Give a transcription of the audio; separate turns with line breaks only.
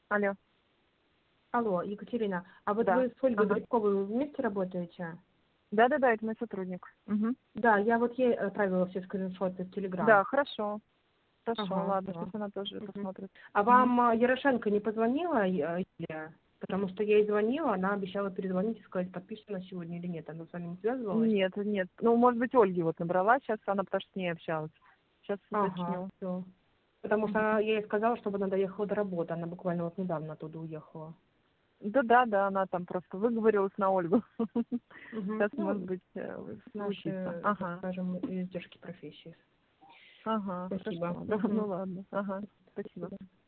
Алло.
Алло, Екатерина, а вот
Да.
вы с Ольгой
Ага.
Грибковой вместе работаете?
Да-да-да, это мой сотрудник. Угу.
Да, я вот ей отправила все скриншоты в Телеграм.
Да, хорошо. Хорошо,
Ага,
ладно,
да.
пусть она тоже
Мгм.
посмотрит.
А
Угу.
вам Ярошенко не позвонила, Юлия? Потому что я ей звонила, она обещала перезвонить и сказать, подписана сегодня или нет. Она с вами не связывалась?
Нет, нет. Ну, может быть, Ольги вот набрала сейчас, она потому что с ней общалась. Сейчас
Ага,
уточню.
все. Потому что
Мгм.
я ей сказала, чтобы она доехала до работы. Она буквально вот недавно оттуда уехала.
Да, она там просто выговорилась на Ольгу.
Угу.
Сейчас, может
Ну,
быть, случится.
наши, так
Ага,
скажем, издержки профессии.
ага,
Спасибо.
хорошо. Да,
Угу.
ну ладно. Ага, спасибо.